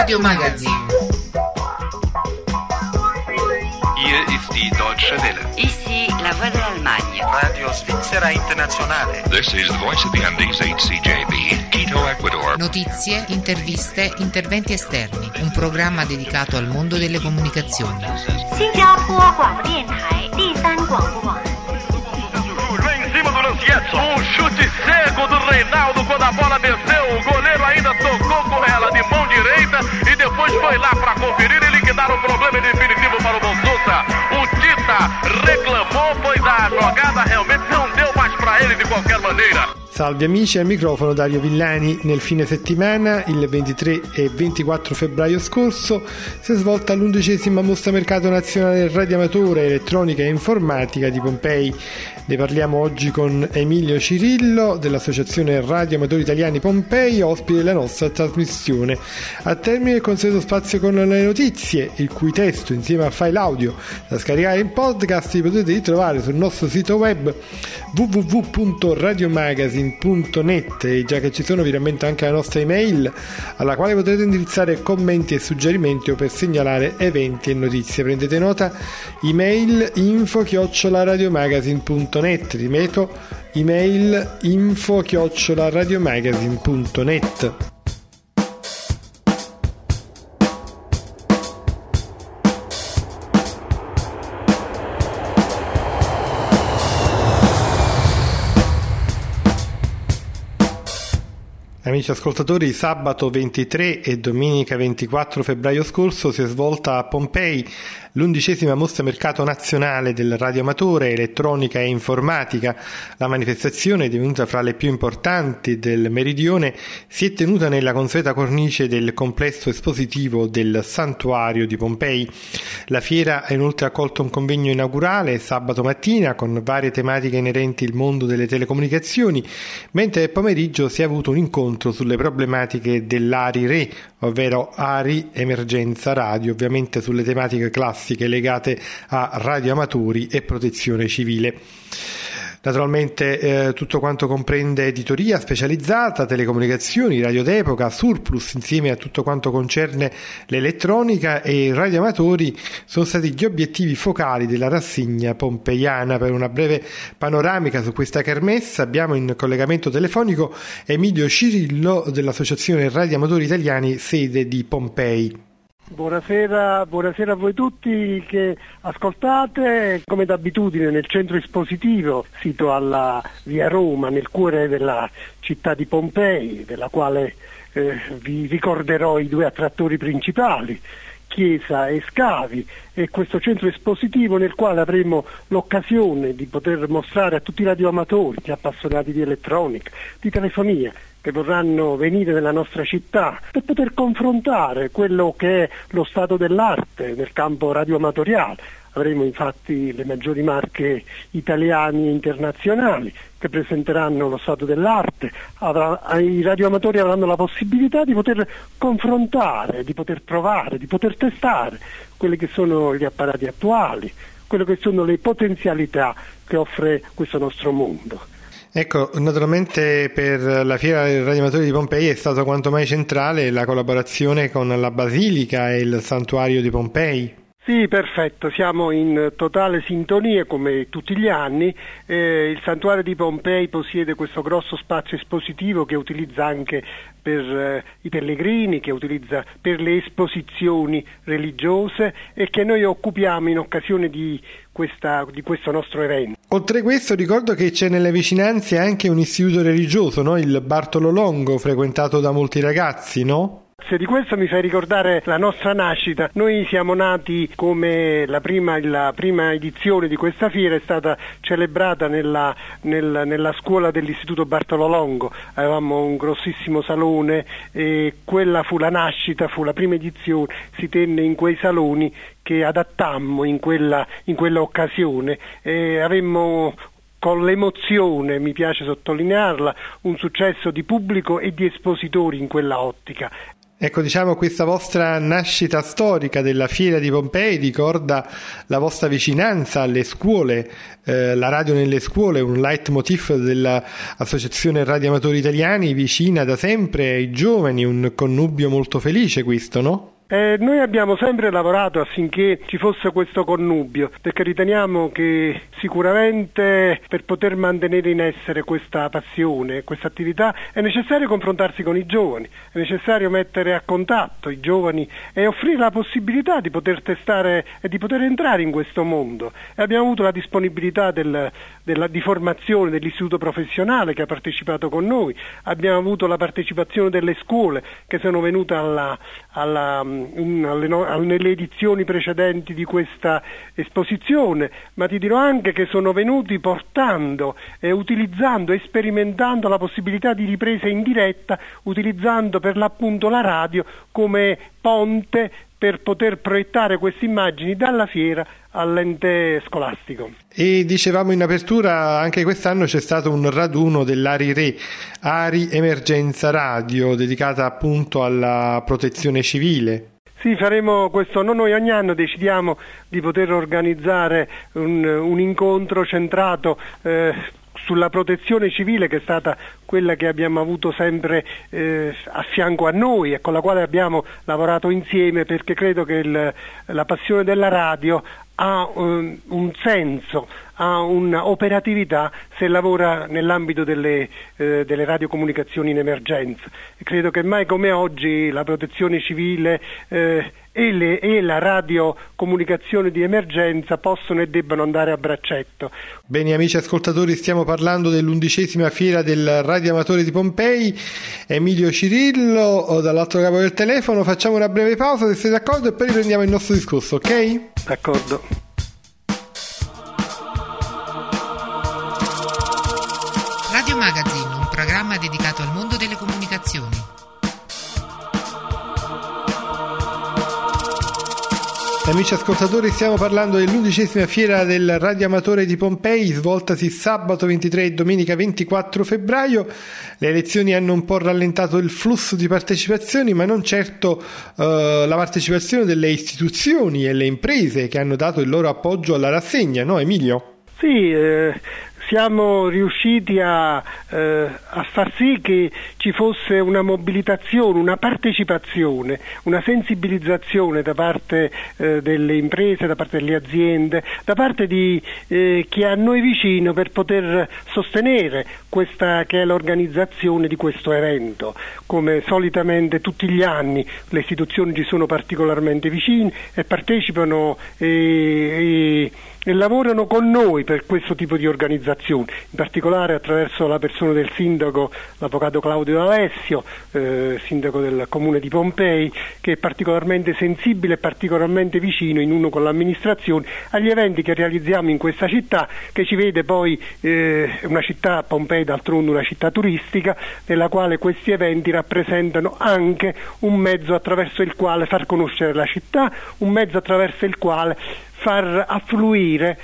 Radio Magazin. Hier ist die Deutsche Welle. Ici la voix de l'Allemagne. Radio Svizzera Internazionale. This is the voice of the Andes HCJB, Quito, Ecuador. Notizie, interviste, interventi esterni. Un programma dedicato al mondo delle comunicazioni. Em cima do Lancietto, chute cego do Reinaldo quando a bola desceu, o goleiro ainda tocou com ela de mão direita e depois foi lá para conferir e liquidar o problema definitivo para o Bonsusa. O Tita reclamou, pois a jogada realmente não deu mais para ele de qualquer maneira. Salve amici, al microfono Dario Villani. Nel fine settimana, il 23 e 24 febbraio scorso, si è svolta l'11ª Mostra Mercato Nazionale Radioamatore, Elettronica e Informatica di Pompei. Ne parliamo oggi con Emilio Cirillo dell'Associazione Radioamatori Italiani Pompei, ospite della nostra trasmissione. A termine il consueto spazio con le notizie, il cui testo insieme al file audio da scaricare in podcast li potete ritrovare sul nostro sito web www.radiomagazine.net, e già che ci sono vi rammento anche la nostra email alla quale potrete indirizzare commenti e suggerimenti o per segnalare eventi e notizie. Prendete nota: email info@radiomagazine.net. Ripeto, email info@radiomagazine.net. Amici ascoltatori, sabato 23 e domenica 24 febbraio scorso si è svolta a Pompei l'11ª Mostra Mercato Nazionale del Radioamatore, Elettronica e Informatica. La manifestazione, divenuta fra le più importanti del Meridione, si è tenuta nella consueta cornice del complesso espositivo del Santuario di Pompei. La fiera ha inoltre accolto un convegno inaugurale sabato mattina con varie tematiche inerenti al mondo delle telecomunicazioni, mentre nel pomeriggio si è avuto un incontro sulle problematiche dell'ARI-RE, ovvero ARI Emergenza Radio, ovviamente sulle tematiche classiche legate a radioamatori e protezione civile. Naturalmente tutto quanto comprende editoria specializzata, telecomunicazioni, radio d'epoca, surplus, insieme a tutto quanto concerne l'elettronica e i radioamatori sono stati gli obiettivi focali della rassegna pompeiana. Per una breve panoramica su questa kermesse abbiamo in collegamento telefonico Emilio Cirillo dell'Associazione Radioamatori Italiani, sede di Pompei. Buonasera a voi tutti che ascoltate. Come d'abitudine nel centro espositivo, sito alla via Roma, nel cuore della città di Pompei, della quale vi ricorderò i due attrattori principali, chiesa e scavi, e questo centro espositivo nel quale avremo l'occasione di poter mostrare a tutti i radioamatori, gli appassionati di elettronica, di telefonia, che vorranno venire nella nostra città per poter confrontare quello che è lo stato dell'arte nel campo radioamatoriale. Avremo infatti le maggiori marche italiane e internazionali che presenteranno lo stato dell'arte. I radioamatori avranno la possibilità di poter confrontare, di poter provare, di poter testare quelli che sono gli apparati attuali, quelle che sono le potenzialità che offre questo nostro mondo. Ecco, naturalmente per la Fiera dei Radioamatori di Pompei è stata quanto mai centrale la collaborazione con la Basilica e il Santuario di Pompei. Sì, perfetto, siamo in totale sintonia come tutti gli anni. Il Santuario di Pompei possiede questo grosso spazio espositivo che utilizza anche per i pellegrini, che utilizza per le esposizioni religiose e che noi occupiamo in occasione di questo nostro evento. Oltre a questo ricordo che c'è nelle vicinanze anche un istituto religioso, no? Il Bartolo Longo, frequentato da molti ragazzi, no? Se di questo mi fai ricordare la nostra nascita. Noi siamo nati come la prima edizione di questa fiera è stata celebrata nella scuola dell'istituto Bartolo Longo. Avevamo un grossissimo salone e quella fu la nascita, fu la prima edizione, si tenne in quei saloni che adattammo in quella occasione. Avemmo con l'emozione, mi piace sottolinearla, un successo di pubblico e di espositori in quella ottica. Ecco, diciamo, questa vostra nascita storica della Fiera di Pompei ricorda la vostra vicinanza alle scuole, la radio nelle scuole, un leitmotiv dell'Associazione Radioamatori Italiani, vicina da sempre ai giovani, un connubio molto felice questo, no? Noi abbiamo sempre lavorato affinché ci fosse questo connubio, perché riteniamo che sicuramente per poter mantenere in essere questa passione, questa attività, è necessario confrontarsi con i giovani, è necessario mettere a contatto i giovani e offrire la possibilità di poter testare e di poter entrare in questo mondo. E abbiamo avuto la disponibilità di formazione dell'istituto professionale che ha partecipato con noi, abbiamo avuto la partecipazione delle scuole che sono venute nelle edizioni precedenti di questa esposizione, ma ti dirò anche che sono venuti portando e utilizzando e sperimentando la possibilità di ripresa in diretta, utilizzando per l'appunto la radio come ponte per poter proiettare queste immagini dalla fiera all'ente scolastico. E dicevamo in apertura, anche quest'anno c'è stato un raduno dell'ARI Emergenza Radio, dedicata appunto alla protezione civile. Sì, faremo questo. Noi ogni anno decidiamo di poter organizzare un incontro centrato sulla protezione civile, che è stata quella che abbiamo avuto sempre a fianco a noi e con la quale abbiamo lavorato insieme, perché credo che la passione della radio ha un senso, ha un'operatività se lavora nell'ambito delle radiocomunicazioni in emergenza. E credo che mai come oggi la protezione civile e la radiocomunicazione di emergenza possono e debbano andare a braccetto. Bene, amici ascoltatori, stiamo parlando dell'11ª fiera del radioamatore di Pompei. Emilio Cirillo dall'altro capo del telefono. Facciamo una breve pausa, se siete d'accordo, e poi riprendiamo il nostro discorso, ok? D'accordo. Radio Magazine, un programma dedicato al mondo delle comunicazioni. Amici ascoltatori, stiamo parlando dell'11ª fiera del radioamatore di Pompei, svoltasi sabato 23 e domenica 24 febbraio. Le elezioni hanno un po' rallentato il flusso di partecipazioni, ma non certo la partecipazione delle istituzioni e le imprese che hanno dato il loro appoggio alla rassegna, no Emilio? Sì, siamo riusciti a far sì che ci fosse una mobilitazione, una partecipazione, una sensibilizzazione da parte delle imprese, da parte delle aziende, da parte di chi è a noi vicino, per poter sostenere questa che è l'organizzazione di questo evento. Come solitamente tutti gli anni le istituzioni ci sono particolarmente vicine e partecipano e lavorano con noi per questo tipo di organizzazione, in particolare attraverso la persona del sindaco, l'avvocato Claudio D'Alessio, sindaco del comune di Pompei, che è particolarmente sensibile e particolarmente vicino, in uno con l'amministrazione, agli eventi che realizziamo in questa città, che ci vede poi una città, Pompei d'altronde una città turistica, nella quale questi eventi rappresentano anche un mezzo attraverso il quale far conoscere la città, un mezzo attraverso il quale far affluire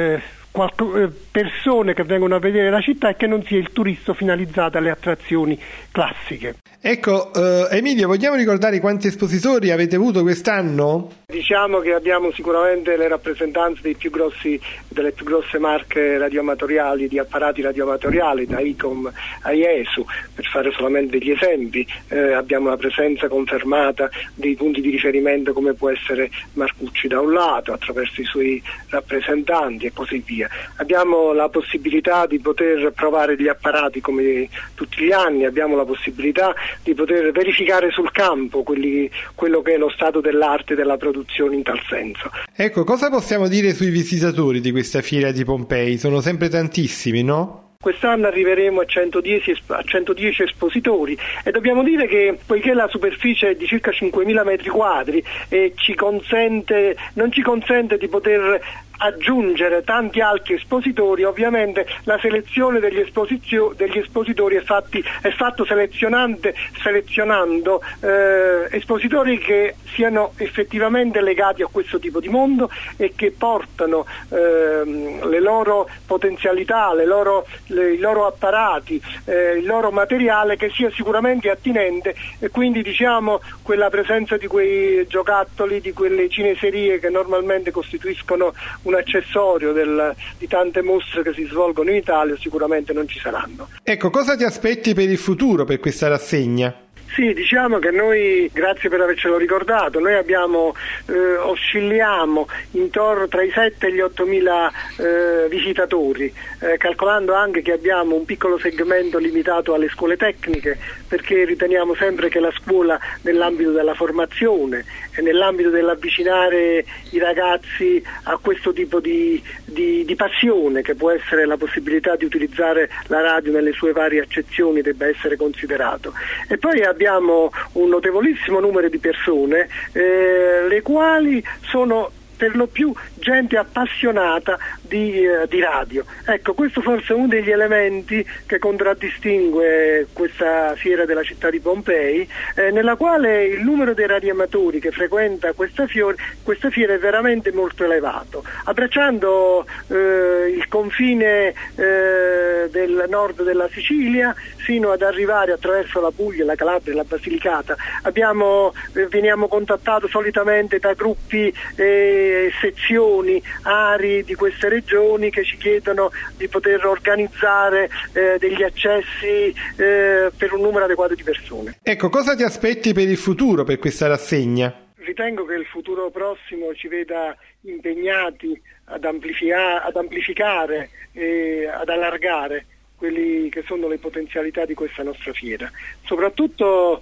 persone che vengono a vedere la città e che non sia il turista finalizzato alle attrazioni classiche. Ecco, Emilio, vogliamo ricordare quanti espositori avete avuto quest'anno? Diciamo che abbiamo sicuramente le rappresentanze delle più grosse marche radioamatoriali, di apparati radioamatoriali, da ICOM a IESU, per fare solamente degli esempi. Abbiamo la presenza confermata dei punti di riferimento come può essere Marcucci da un lato, attraverso i suoi rappresentanti e così via. Abbiamo la possibilità di poter provare gli apparati come tutti gli anni, abbiamo la possibilità di poter verificare sul campo quello che è lo stato dell'arte e della produzione in tal senso. Ecco, cosa possiamo dire sui visitatori di questa fiera di Pompei? Sono sempre tantissimi, no? Quest'anno arriveremo a 110 espositori e dobbiamo dire che, poiché la superficie è di circa 5.000 metri quadri e non ci consente di poter aggiungere tanti altri espositori. Ovviamente la selezione degli espositori è fatto selezionando espositori che siano effettivamente legati a questo tipo di mondo e che portano le loro potenzialità, i loro apparati, il loro materiale che sia sicuramente attinente, e quindi diciamo quella presenza di quei giocattoli, di quelle cineserie che normalmente costituiscono un accessorio di tante mostre che si svolgono in Italia, sicuramente non ci saranno. Ecco, cosa ti aspetti per il futuro, per questa rassegna? Sì, diciamo che noi, grazie per avercelo ricordato, noi oscilliamo intorno tra i 7 e gli 8.000 visitatori, calcolando anche che abbiamo un piccolo segmento limitato alle scuole tecniche, perché riteniamo sempre che la scuola, nell'ambito della formazione e nell'ambito dell'avvicinare i ragazzi a questo tipo di passione, che può essere la possibilità di utilizzare la radio nelle sue varie accezioni, debba essere considerato. E poi abbiamo un notevolissimo numero di persone, le quali sono per lo più gente appassionata di radio. Ecco, questo forse è uno degli elementi che contraddistingue questa fiera della città di Pompei, nella quale il numero dei radioamatori che frequenta questa fiera è veramente molto elevato, abbracciando il confine del nord della Sicilia fino ad arrivare attraverso la Puglia, la Calabria e la Basilicata. Veniamo contattati solitamente da gruppi sezioni, aree di queste regioni che ci chiedono di poter organizzare degli accessi per un numero adeguato di persone. Ecco, cosa ti aspetti per il futuro, per questa rassegna? Ritengo che il futuro prossimo ci veda impegnati ad amplificare e ad allargare quelli che sono le potenzialità di questa nostra fiera. Soprattutto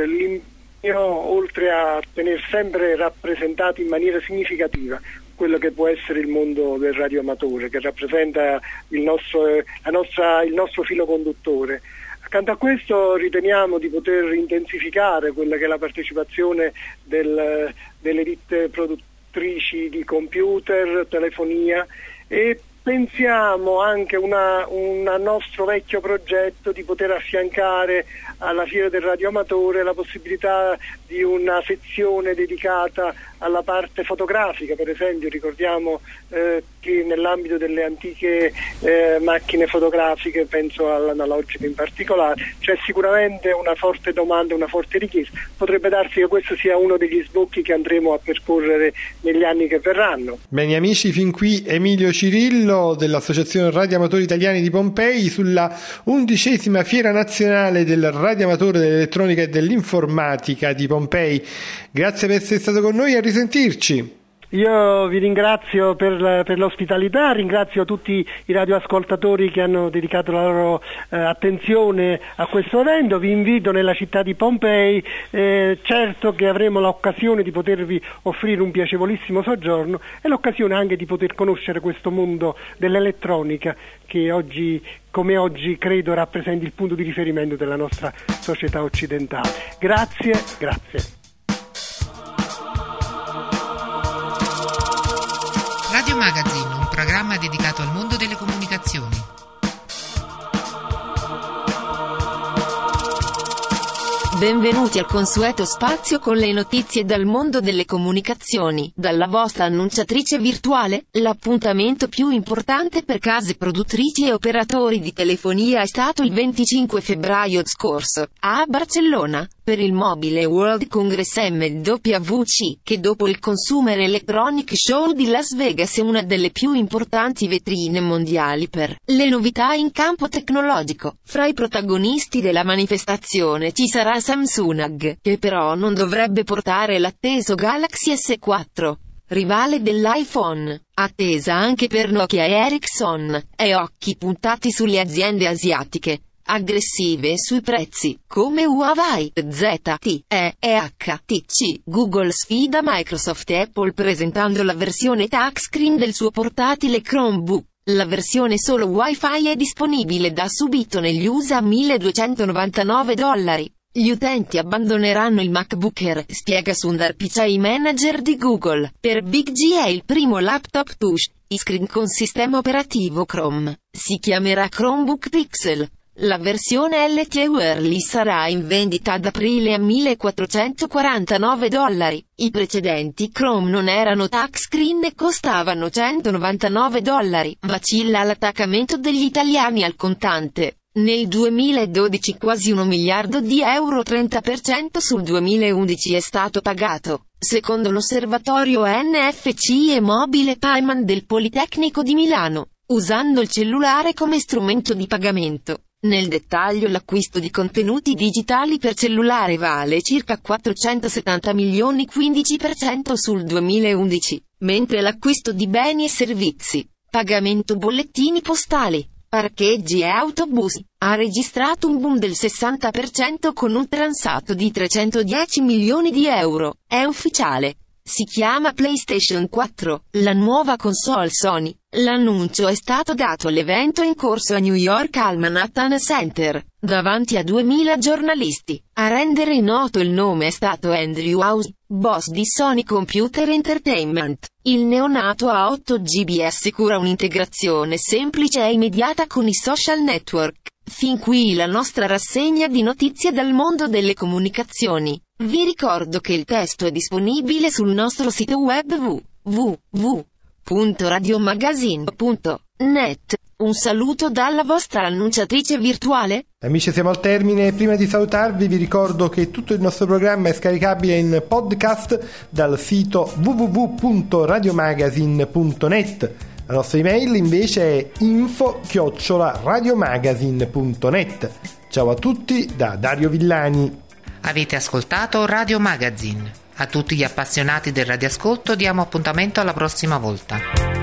oltre a tenere sempre rappresentati in maniera significativa quello che può essere il mondo del radioamatore, che rappresenta il nostro filo conduttore. Accanto a questo riteniamo di poter intensificare quella che è la partecipazione delle ditte produttrici di computer, telefonia, e pensiamo anche un nostro vecchio progetto di poter affiancare alla Fiera del Radioamatore la possibilità di una sezione dedicata alla parte fotografica. Per esempio ricordiamo che nell'ambito delle antiche macchine fotografiche, penso all'analogico in particolare, c'è sicuramente una forte domanda, una forte richiesta. Potrebbe darsi che questo sia uno degli sbocchi che andremo a percorrere negli anni che verranno. Bene amici, fin qui Emilio Cirillo dell'Associazione Radioamatori Italiani di Pompei sulla 11ª Fiera Nazionale del Radioamatore dell'Elettronica e dell'Informatica di Pompei. Grazie per essere stato con noi, a risentirci. Io vi ringrazio per l'ospitalità, ringrazio tutti i radioascoltatori che hanno dedicato la loro attenzione a questo evento. Vi invito nella città di Pompei, certo che avremo l'occasione di potervi offrire un piacevolissimo soggiorno e l'occasione anche di poter conoscere questo mondo dell'elettronica che oggi credo rappresenti il punto di riferimento della nostra società occidentale. Grazie. Radio Magazine, un programma dedicato al mondo delle comunicazioni. Benvenuti al consueto spazio con le notizie dal mondo delle comunicazioni, dalla vostra annunciatrice virtuale. L'appuntamento più importante per case produttrici e operatori di telefonia è stato il 25 febbraio scorso, a Barcellona, per il Mobile World Congress MWC, che dopo il Consumer Electronic Show di Las Vegas è una delle più importanti vetrine mondiali per le novità in campo tecnologico. Fra i protagonisti della manifestazione ci sarà Samsung, che però non dovrebbe portare l'atteso Galaxy S4, rivale dell'iPhone, attesa anche per Nokia e Ericsson, e occhi puntati sulle aziende asiatiche, aggressive sui prezzi, come Huawei, ZTE e HTC. Google sfida Microsoft e Apple presentando la versione touchscreen del suo portatile Chromebook. La versione solo Wi-Fi è disponibile da subito negli USA a $1.299. Gli utenti abbandoneranno il MacBook Air, spiega Sundar Pichai, manager di Google. Per Big G è il primo laptop touchscreen con sistema operativo Chrome. Si chiamerà Chromebook Pixel. La versione LTE wireless sarà in vendita ad aprile a $1.449. I precedenti Chrome non erano touchscreen e costavano $199. Vacilla l'attaccamento degli italiani al contante. Nel 2012 quasi €1 miliardo, 30% sul 2011 è stato pagato, secondo l'osservatorio NFC e Mobile Payment del Politecnico di Milano, usando il cellulare come strumento di pagamento. Nel dettaglio, l'acquisto di contenuti digitali per cellulare vale circa 470 milioni, 15% sul 2011, mentre l'acquisto di beni e servizi, pagamento bollettini postali, parcheggi e autobus, ha registrato un boom del 60% con un transato di 310 milioni di euro. È ufficiale. Si chiama PlayStation 4, la nuova console Sony. L'annuncio è stato dato all'evento in corso a New York al Manhattan Center, davanti a 2000 giornalisti. A rendere noto il nome è stato Andrew House, boss di Sony Computer Entertainment. Il neonato a 8 GB assicura un'integrazione semplice e immediata con i social network. Fin qui la nostra rassegna di notizie dal mondo delle comunicazioni. Vi ricordo che il testo è disponibile sul nostro sito web www.radiomagazine.net. Un saluto dalla vostra annunciatrice virtuale. Amici, siamo al termine. Prima di salutarvi vi ricordo che tutto il nostro programma è scaricabile in podcast dal sito www.radiomagazine.net. La nostra email invece è info@radiomagazine.net. Ciao a tutti da Dario Villani. Avete ascoltato Radio Magazine. A tutti gli appassionati del radioascolto diamo appuntamento alla prossima volta.